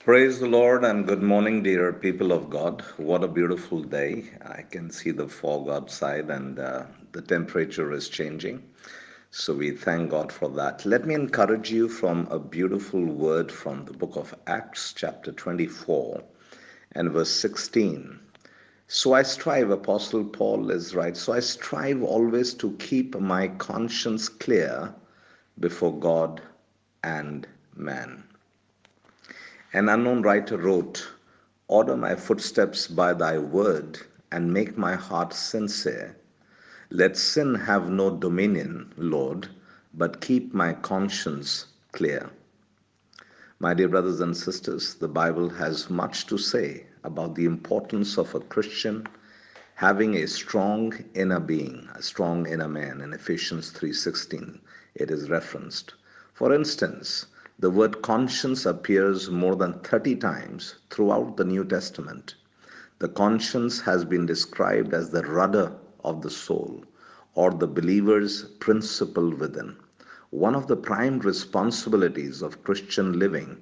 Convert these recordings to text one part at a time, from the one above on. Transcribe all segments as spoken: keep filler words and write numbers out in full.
Praise the Lord and good morning, dear people of God. What a beautiful day. I can see the fog outside and uh, the temperature is changing. So we thank God for that. Let me encourage you from a beautiful word from the book of Acts, chapter twenty-four and verse sixteen. So I strive, Apostle Paul is right. So I strive always to keep my conscience clear before God and man. An unknown writer wrote, "Order my footsteps by thy word, and make my heart sincere. Let sin have no dominion, Lord, but keep my conscience clear." My dear brothers and sisters, the Bible has much to say about the importance of a Christian having a strong inner being, a strong inner man. In Ephesians three sixteen, it is referenced. For instance, the word conscience appears more than thirty times throughout the New Testament. The conscience has been described as the rudder of the soul or the believer's principle within. One of the prime responsibilities of Christian living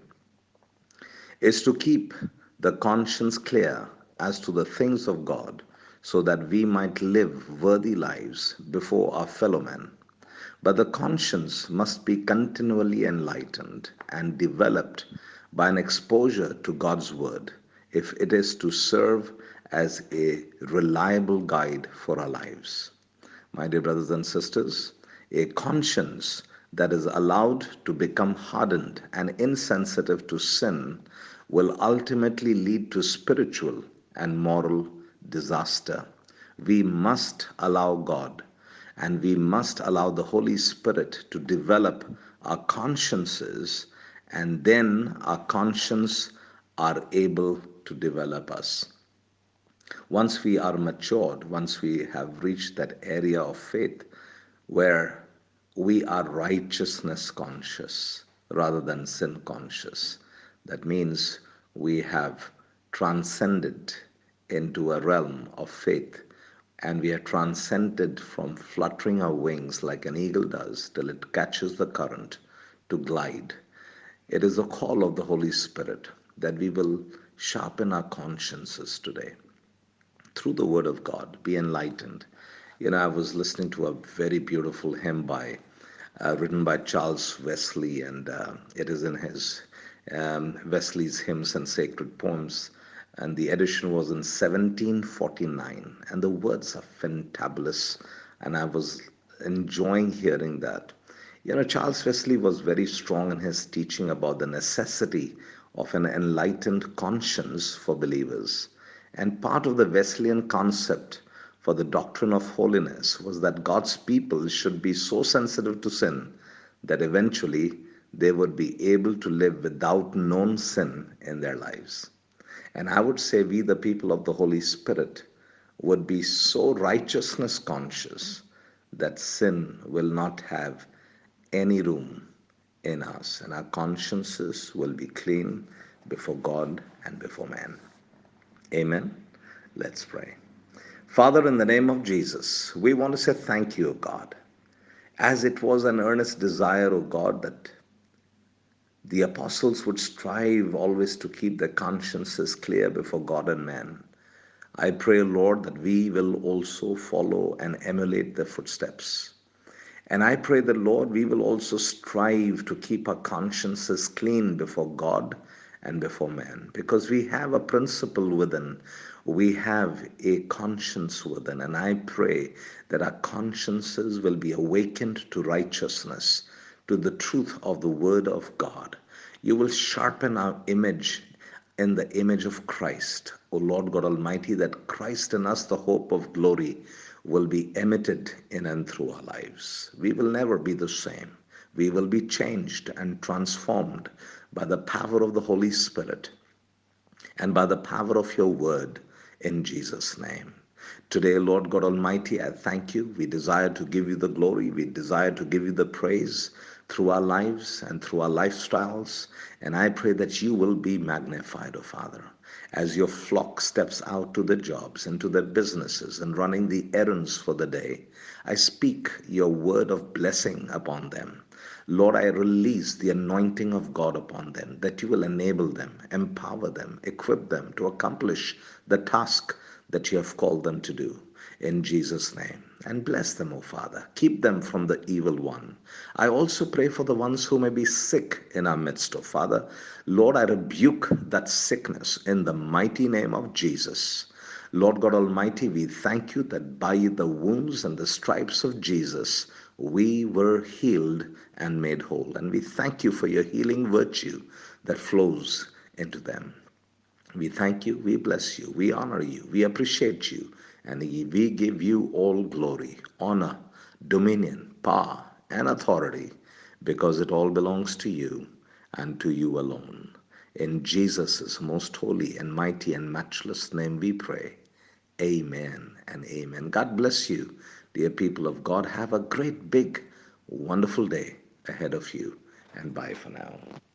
is to keep the conscience clear as to the things of God so that we might live worthy lives before our fellow men. But the conscience must be continually enlightened and developed by an exposure to God's Word if it is to serve as a reliable guide for our lives. My dear brothers and sisters, a conscience that is allowed to become hardened and insensitive to sin will ultimately lead to spiritual and moral disaster. We must allow God and we must allow the Holy Spirit to develop our consciences, and then our conscience are able to develop us. Once we are matured, once we have reached that area of faith where we are righteousness conscious rather than sin conscious, that means we have transcended into a realm of faith and we are transcended from fluttering our wings like an eagle does till it catches the current to glide. It is a call of the Holy Spirit that we will sharpen our consciences today through the Word of God, be enlightened. You know, I was listening to a very beautiful hymn by, uh, written by Charles Wesley, and uh, it is in his um, Wesley's Hymns and Sacred Poems, and the edition was in seventeen forty-nine, and the words are fantabulous, and I was enjoying hearing that. You know, Charles Wesley was very strong in his teaching about the necessity of an enlightened conscience for believers. And part of the Wesleyan concept for the doctrine of holiness was that God's people should be so sensitive to sin that eventually they would be able to live without known sin in their lives. And I would say we, the people of the Holy Spirit, would be so righteousness conscious that sin will not have any room in us, and our consciences will be clean before God and before man. Amen. Let's pray. Father, in the name of Jesus, we want to say thank you, O God, as it was an earnest desire, O God, that the apostles would strive always to keep their consciences clear before God and man. I pray, Lord, that we will also follow and emulate their footsteps. And I pray that, Lord, we will also strive to keep our consciences clean before God and before man, because we have a principle within, we have a conscience within. And I pray that our consciences will be awakened to righteousness, to the truth of the Word of God. You will sharpen our image in the image of Christ, O Lord God Almighty, that Christ in us, the hope of glory, will be emitted in and through our lives. We will never be the same. We will be changed and transformed by the power of the Holy Spirit and by the power of your word in Jesus' name. Today, Lord God Almighty, I thank you. We desire to give you the glory. We desire to give you the praise through our lives and through our lifestyles. And I pray that you will be magnified, O Father, as your flock steps out to the jobs and to their businesses and running the errands for the day. I speak your word of blessing upon them. Lord, I release the anointing of God upon them, that you will enable them, empower them, equip them to accomplish the task that you have called them to do. In Jesus' name. And bless them, O Father. Keep them from the evil one. I also pray for the ones who may be sick in our midst, O Father. Lord, I rebuke that sickness in the mighty name of Jesus. Lord God Almighty, we thank you that by the wounds and the stripes of Jesus, we were healed and made whole. And we thank you for your healing virtue that flows into them. We thank you, we bless you, we honor you, we appreciate you, and we give you all glory, honor, dominion, power, and authority, because it all belongs to you and to you alone. In Jesus' most holy and mighty and matchless name we pray. Amen and amen. God bless you, dear people of God. Have a great, big, wonderful day ahead of you, and bye for now.